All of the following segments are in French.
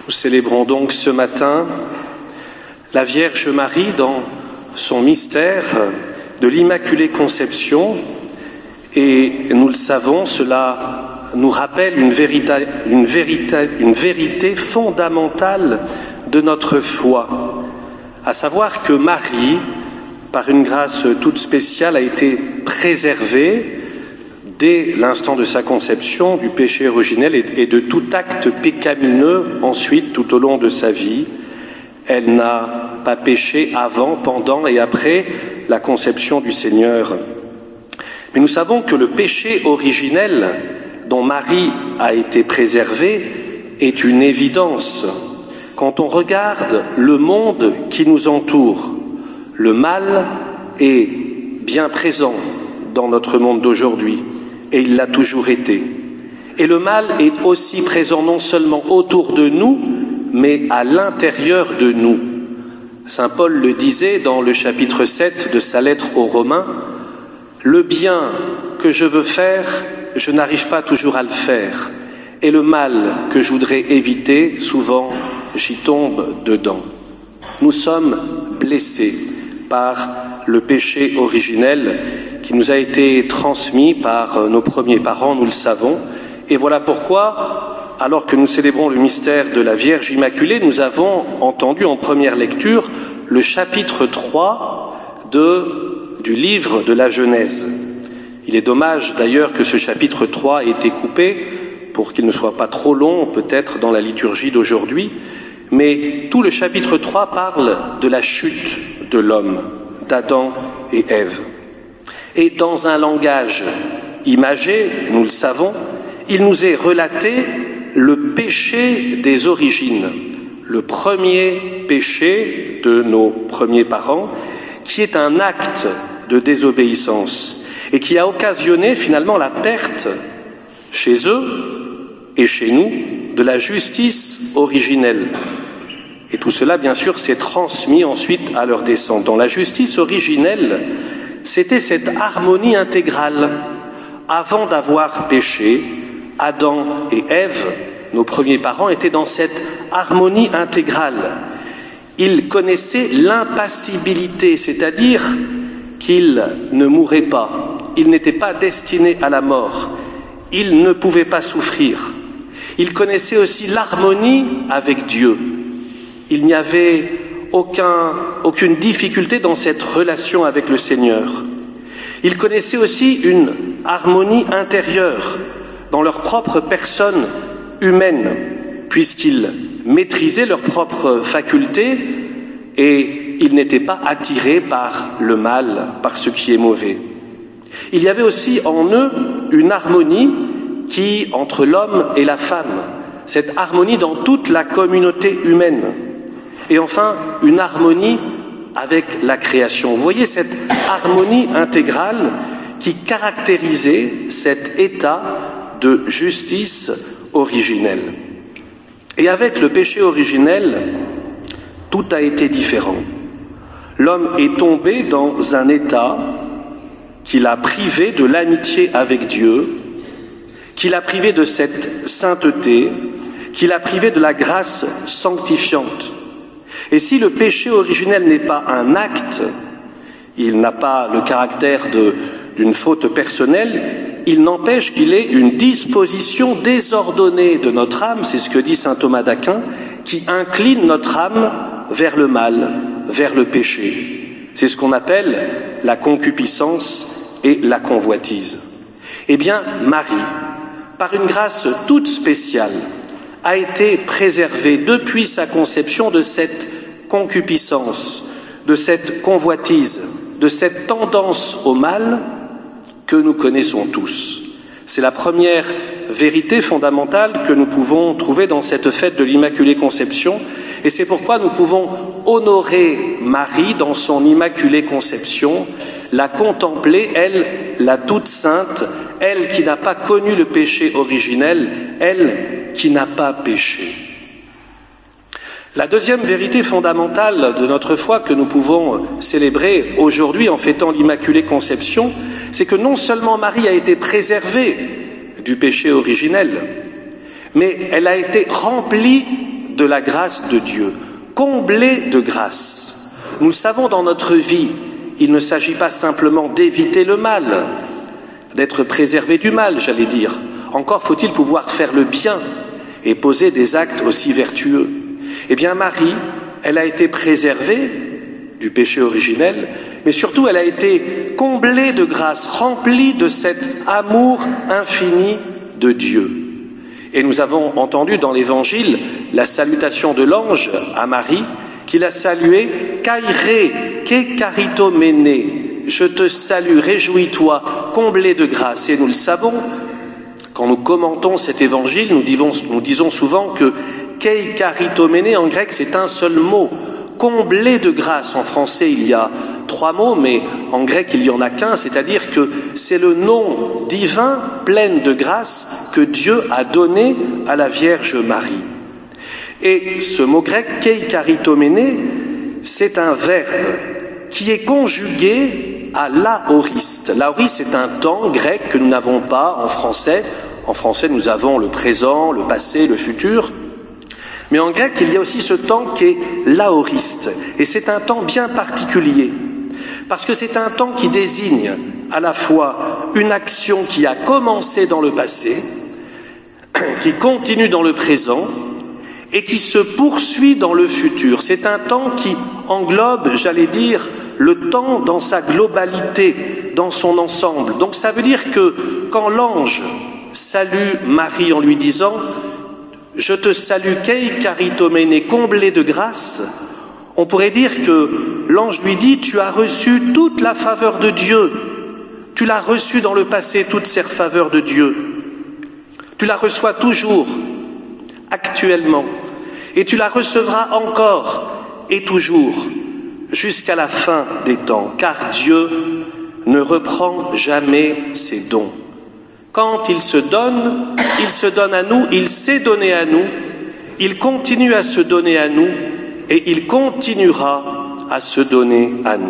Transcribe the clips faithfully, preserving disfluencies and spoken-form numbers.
Nous célébrons donc ce matin la Vierge Marie dans son mystère de l'Immaculée Conception, et nous le savons, cela nous rappelle une, vérita, une, vérita, une vérité fondamentale de notre foi, à savoir que Marie, par une grâce toute spéciale, a été préservée dès l'instant de sa conception du péché originel et de tout acte pécamineux ensuite tout au long de sa vie. Elle n'a pas péché avant, pendant et après la conception du Seigneur. Mais nous savons que le péché originel dont Marie a été préservée est une évidence. Quand on regarde le monde qui nous entoure, le mal est bien présent dans notre monde d'aujourd'hui, et il l'a toujours été. Et le mal est aussi présent non seulement autour de nous, mais à l'intérieur de nous. Saint Paul le disait dans le chapitre sept de sa lettre aux Romains, « Le bien que je veux faire, je n'arrive pas toujours à le faire, et le mal que je voudrais éviter, souvent j'y tombe dedans. » Nous sommes blessés par le péché originel qui nous a été transmis par nos premiers parents, nous le savons. Et voilà pourquoi, alors que nous célébrons le mystère de la Vierge Immaculée, nous avons entendu en première lecture le chapitre trois de, du livre de la Genèse. Il est dommage d'ailleurs que ce chapitre trois ait été coupé pour qu'il ne soit pas trop long, peut-être dans la liturgie d'aujourd'hui, mais tout le chapitre trois parle de la chute de l'homme, d'Adam et Ève. Et dans un langage imagé, nous le savons, il nous est relaté le péché des origines, le premier péché de nos premiers parents, qui est un acte de désobéissance et qui a occasionné finalement la perte chez eux et chez nous de la justice originelle. Et tout cela, bien sûr, s'est transmis ensuite à leurs descendants. La justice originelle, c'était cette harmonie intégrale. Avant d'avoir péché, Adam et Ève, nos premiers parents, étaient dans cette harmonie intégrale. Ils connaissaient l'impassibilité, c'est-à-dire qu'ils ne mouraient pas, ils n'étaient pas destinés à la mort, ils ne pouvaient pas souffrir. Ils connaissaient aussi l'harmonie avec Dieu. Il n'y avait aucun, aucune difficulté dans cette relation avec le Seigneur. Ils connaissaient aussi une harmonie intérieure dans leur propre personne humaine, puisqu'ils maîtrisaient leurs propres facultés et ils n'étaient pas attirés par le mal, par ce qui est mauvais. Il y avait aussi en eux une harmonie qui, entre l'homme et la femme, cette harmonie dans toute la communauté humaine. Et enfin, une harmonie avec la création. Vous voyez cette harmonie intégrale qui caractérisait cet état de justice originelle. Et avec le péché originel, tout a été différent. L'homme est tombé dans un état qui l'a privé de l'amitié avec Dieu, qui l'a privé de cette sainteté, qui l'a privé de la grâce sanctifiante. Et si le péché originel n'est pas un acte, il n'a pas le caractère de, d'une faute personnelle, il n'empêche qu'il est une disposition désordonnée de notre âme, c'est ce que dit saint Thomas d'Aquin, qui incline notre âme vers le mal, vers le péché. C'est ce qu'on appelle la concupiscence et la convoitise. Eh bien, Marie, par une grâce toute spéciale, a été préservée depuis sa conception de cette concupiscence, de cette convoitise, de cette tendance au mal que nous connaissons tous. C'est la première vérité fondamentale que nous pouvons trouver dans cette fête de l'Immaculée Conception, et c'est pourquoi nous pouvons honorer Marie dans son Immaculée Conception, la contempler, elle, la toute sainte, elle qui n'a pas connu le péché originel, elle qui n'a pas péché. La deuxième vérité fondamentale de notre foi que nous pouvons célébrer aujourd'hui en fêtant l'Immaculée Conception, c'est que non seulement Marie a été préservée du péché originel, mais elle a été remplie de la grâce de Dieu, comblés de grâce. Nous le savons dans notre vie, il ne s'agit pas simplement d'éviter le mal, d'être préservé du mal, j'allais dire. Encore faut-il pouvoir faire le bien et poser des actes aussi vertueux. Eh bien, Marie, elle a été préservée du péché originel, mais surtout elle a été comblée de grâce, remplie de cet amour infini de Dieu. Et nous avons entendu dans l'Évangile la salutation de l'ange à Marie, qui l'a saluée « Kairé, ke karitomene » je te salue, réjouis-toi, comblée de grâce. Et nous le savons, quand nous commentons cet évangile, nous disons, nous disons souvent que kei karitomene en grec c'est un seul mot. Comblé de grâce, en français il y a trois mots, mais en grec il n'y en a qu'un, c'est-à-dire que c'est le nom divin, pleine de grâce, que Dieu a donné à la Vierge Marie. Et ce mot grec, kei karitomene, c'est un verbe qui est conjugué à l'aoriste. L'aoriste est un temps grec que nous n'avons pas en français. En français, nous avons le présent, le passé, le futur. Mais en grec, il y a aussi ce temps qui est l'aoriste. Et c'est un temps bien particulier. Parce que c'est un temps qui désigne à la fois une action qui a commencé dans le passé, qui continue dans le présent, et qui se poursuit dans le futur. C'est un temps qui englobe, j'allais dire, le temps dans sa globalité, dans son ensemble. Donc ça veut dire que quand l'ange salue Marie en lui disant « Je te salue, kei karitomene, comblée de grâce », on pourrait dire que l'ange lui dit « Tu as reçu toute la faveur de Dieu, tu l'as reçu dans le passé, toute cette faveur de Dieu, tu la reçois toujours, actuellement, et tu la recevras encore et toujours, jusqu'à la fin des temps, car Dieu ne reprend jamais ses dons. Quand il se donne, il se donne à nous, il s'est donné à nous, il continue à se donner à nous, et il continuera à se donner à nous. »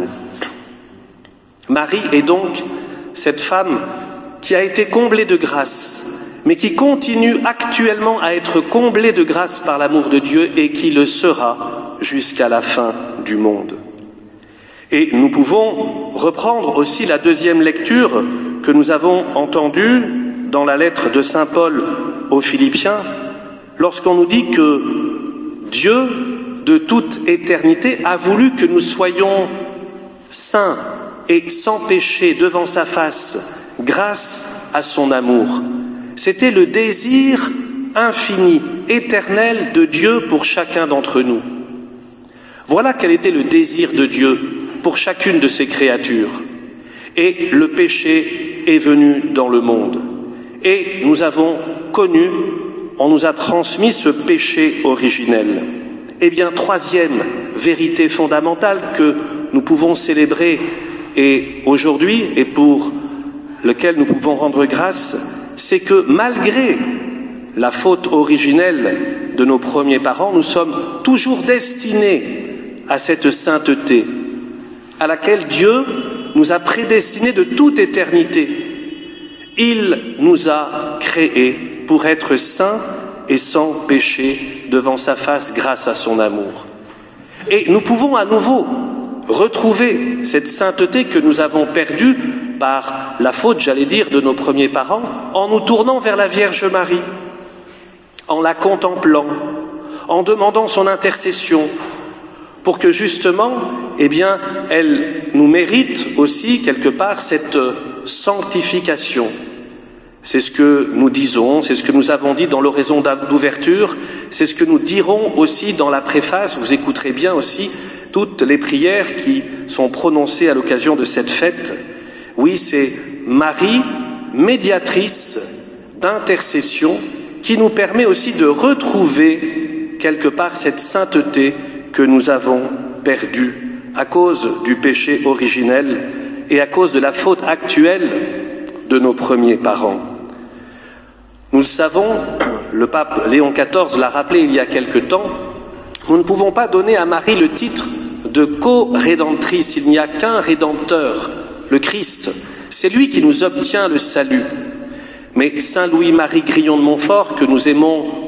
Marie est donc cette femme qui a été comblée de grâce, mais qui continue actuellement à être comblée de grâce par l'amour de Dieu et qui le sera jusqu'à la fin du monde. Et nous pouvons reprendre aussi la deuxième lecture que nous avons entendue dans la lettre de saint Paul aux Philippiens, lorsqu'on nous dit que Dieu, de toute éternité, a voulu que nous soyons saints et sans péché devant sa face, grâce à son amour. C'était le désir infini, éternel de Dieu pour chacun d'entre nous. Voilà quel était le désir de Dieu pour chacune de ses créatures. Et le péché est venu dans le monde. Et nous avons connu, on nous a transmis ce péché originel. Eh bien, troisième vérité fondamentale que nous pouvons célébrer et aujourd'hui et pour lequel nous pouvons rendre grâce, c'est que malgré la faute originelle de nos premiers parents, nous sommes toujours destinés à cette sainteté, à laquelle Dieu nous a prédestinés de toute éternité. Il nous a créés pour être saints et sans péché devant sa face grâce à son amour. Et nous pouvons à nouveau retrouver cette sainteté que nous avons perdue par la faute, j'allais dire, de nos premiers parents, en nous tournant vers la Vierge Marie, en la contemplant, en demandant son intercession, pour que justement, eh bien, elle nous mérite aussi quelque part cette sanctification. C'est ce que nous disons, c'est ce que nous avons dit dans l'oraison d'ouverture, c'est ce que nous dirons aussi dans la préface. Vous écouterez bien aussi toutes les prières qui sont prononcées à l'occasion de cette fête. Oui, c'est Marie, médiatrice d'intercession, qui nous permet aussi de retrouver quelque part cette sainteté que nous avons perdue à cause du péché originel et à cause de la faute actuelle de nos premiers parents. Nous le savons, le pape Léon quatorze l'a rappelé il y a quelque temps, nous ne pouvons pas donner à Marie le titre de co-rédemptrice. Il n'y a qu'un rédempteur, le Christ. C'est lui qui nous obtient le salut. Mais Saint Louis-Marie Grillon de Montfort, que nous aimons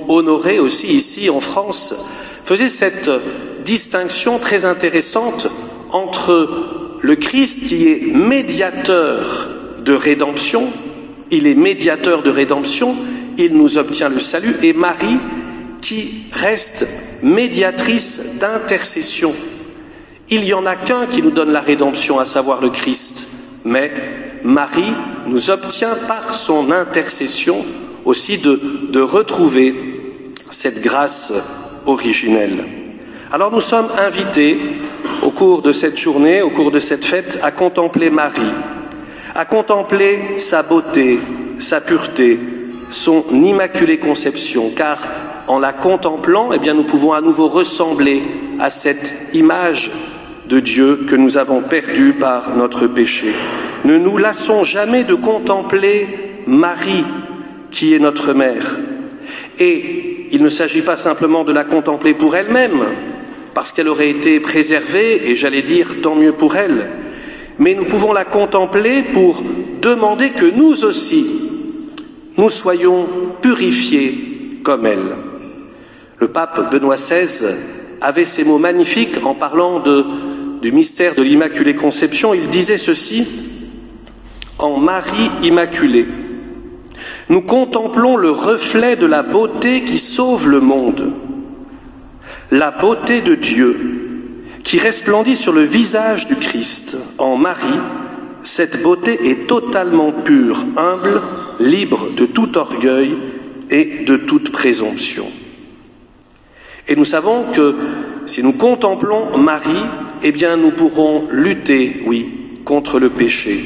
Honoré aussi ici en France, faisait cette distinction très intéressante entre le Christ qui est médiateur de rédemption, il est médiateur de rédemption, il nous obtient le salut, et Marie qui reste médiatrice d'intercession. Il n'y en a qu'un qui nous donne la rédemption, à savoir le Christ, mais Marie nous obtient par son intercession aussi de, de retrouver cette grâce originelle. Alors nous sommes invités au cours de cette journée, au cours de cette fête, à contempler Marie, à contempler sa beauté, sa pureté, son immaculée conception, car en la contemplant, eh bien, nous pouvons à nouveau ressembler à cette image de Dieu que nous avons perdue par notre péché. Ne nous lassons jamais de contempler Marie, qui est notre mère. Et il ne s'agit pas simplement de la contempler pour elle-même, parce qu'elle aurait été préservée, et j'allais dire tant mieux pour elle, mais nous pouvons la contempler pour demander que nous aussi, nous soyons purifiés comme elle. Le pape Benoît seize avait ces mots magnifiques en parlant de, du mystère de l'Immaculée Conception. Il disait ceci: en Marie Immaculée, nous contemplons le reflet de la beauté qui sauve le monde, la beauté de Dieu qui resplendit sur le visage du Christ. En Marie, cette beauté est totalement pure, humble, libre de tout orgueil et de toute présomption. Et nous savons que si nous contemplons Marie, eh bien nous pourrons lutter, oui, contre le péché.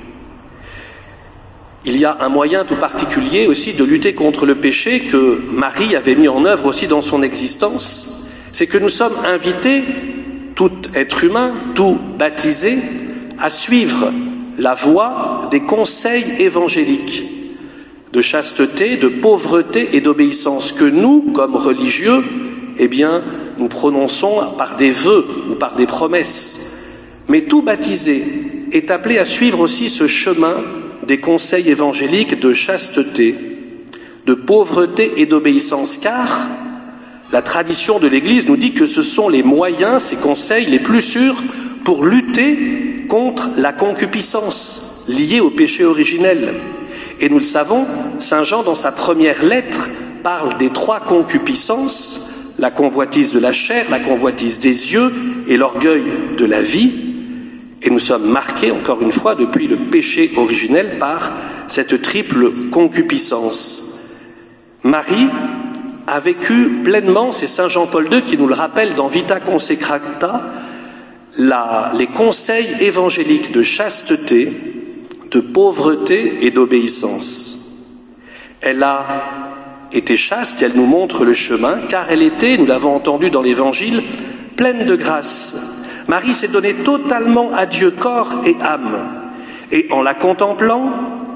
Il y a un moyen tout particulier aussi de lutter contre le péché que Marie avait mis en œuvre aussi dans son existence, c'est que nous sommes invités, tout être humain, tout baptisé, à suivre la voie des conseils évangéliques de chasteté, de pauvreté et d'obéissance que nous, comme religieux, eh bien, nous prononçons par des vœux ou par des promesses. Mais tout baptisé est appelé à suivre aussi ce chemin des conseils évangéliques de chasteté, de pauvreté et d'obéissance, car la tradition de l'Église nous dit que ce sont les moyens, ces conseils les plus sûrs pour lutter contre la concupiscence liée au péché originel. Et nous le savons, saint Jean, dans sa première lettre, parle des trois concupiscences: la convoitise de la chair, la convoitise des yeux et l'orgueil de la vie. Et nous sommes marqués, encore une fois, depuis le péché originel, par cette triple concupiscence. Marie a vécu pleinement, c'est saint Jean-Paul deux qui nous le rappelle dans Vita Consecrata, la, les conseils évangéliques de chasteté, de pauvreté et d'obéissance. Elle a été chaste, elle nous montre le chemin, car elle était, nous l'avons entendu dans l'Évangile, pleine de grâce. Marie s'est donnée totalement à Dieu, corps et âme. Et en la contemplant,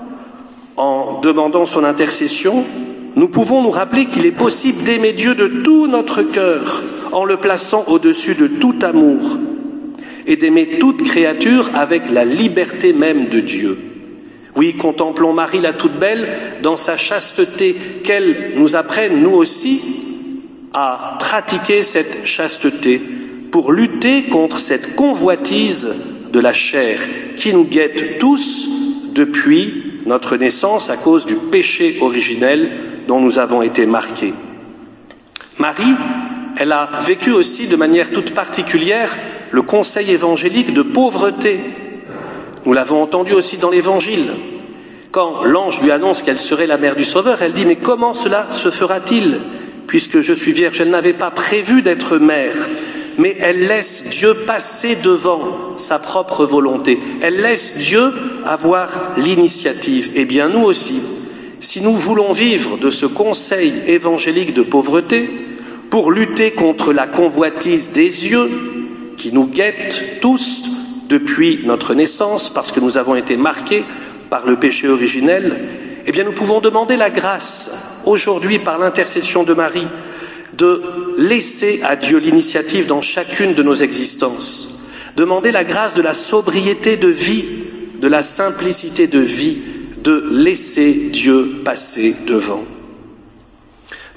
en demandant son intercession, nous pouvons nous rappeler qu'il est possible d'aimer Dieu de tout notre cœur, en le plaçant au-dessus de tout amour, et d'aimer toute créature avec la liberté même de Dieu. Oui, contemplons Marie la toute belle dans sa chasteté, qu'elle nous apprenne, nous aussi, à pratiquer cette chasteté pour lutter contre cette convoitise de la chair qui nous guette tous depuis notre naissance à cause du péché originel dont nous avons été marqués. Marie, elle a vécu aussi de manière toute particulière le conseil évangélique de pauvreté. Nous l'avons entendu aussi dans l'Évangile. Quand l'ange lui annonce qu'elle serait la mère du Sauveur, elle dit « Mais comment cela se fera-t-il, puisque je suis vierge ?» Elle n'avait pas prévu d'être mère, mais elle laisse Dieu passer devant sa propre volonté. Elle laisse Dieu avoir l'initiative. Eh bien, nous aussi, si nous voulons vivre de ce conseil évangélique de pauvreté, pour lutter contre la convoitise des yeux qui nous guette tous depuis notre naissance, parce que nous avons été marqués par le péché originel, eh bien nous pouvons demander la grâce, aujourd'hui par l'intercession de Marie, de laisser à Dieu l'initiative dans chacune de nos existences, demander la grâce de la sobriété de vie, de la simplicité de vie, de laisser Dieu passer devant.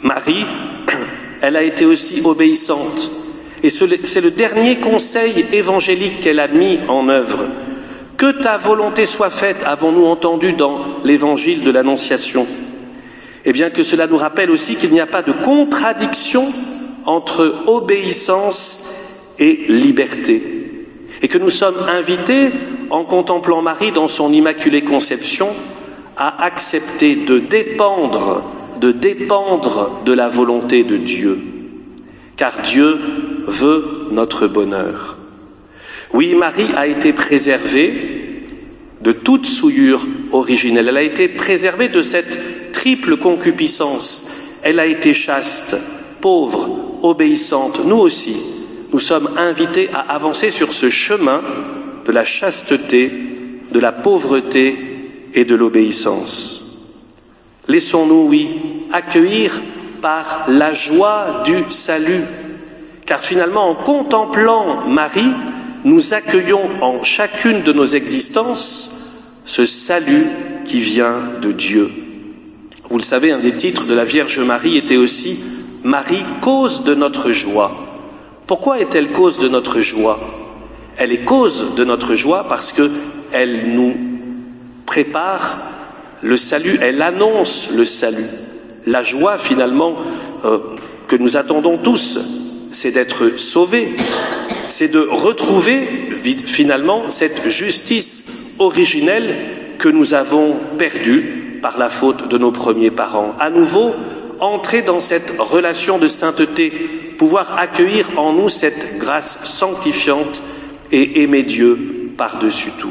Marie, elle a été aussi obéissante. Et c'est le dernier conseil évangélique qu'elle a mis en œuvre. Que ta volonté soit faite, avons-nous entendu dans l'évangile de l'Annonciation. Eh bien que cela nous rappelle aussi qu'il n'y a pas de contradiction entre obéissance et liberté. Et que nous sommes invités, en contemplant Marie dans son Immaculée Conception, à accepter de dépendre, de dépendre de la volonté de Dieu. Car Dieu veut notre bonheur. Oui, Marie a été préservée de toute souillure originelle. Elle a été préservée de cette triple concupiscence. Elle a été chaste, pauvre, obéissante. Nous aussi, nous sommes invités à avancer sur ce chemin de la chasteté, de la pauvreté et de l'obéissance. Laissons-nous, oui, accueillir par la joie du salut. Car finalement, en contemplant Marie, nous accueillons en chacune de nos existences ce salut qui vient de Dieu. Vous le savez, un des titres de la Vierge Marie était aussi « Marie, cause de notre joie ». Pourquoi est-elle cause de notre joie? Elle est cause de notre joie parce qu'elle nous prépare le salut, elle annonce le salut. La joie, finalement, euh, que nous attendons tous, c'est d'être sauvés, c'est de retrouver, finalement, cette justice originelle que nous avons perdue par la faute de nos premiers parents. À nouveau, entrer dans cette relation de sainteté, pouvoir accueillir en nous cette grâce sanctifiante et aimer Dieu par-dessus tout.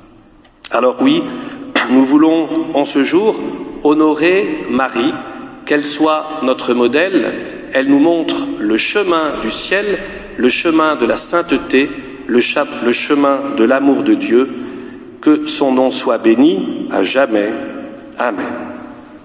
Alors oui, nous voulons en ce jour honorer Marie, qu'elle soit notre modèle. Elle nous montre le chemin du ciel, le chemin de la sainteté, le, le chemin de l'amour de Dieu. Que son nom soit béni à jamais. Amen.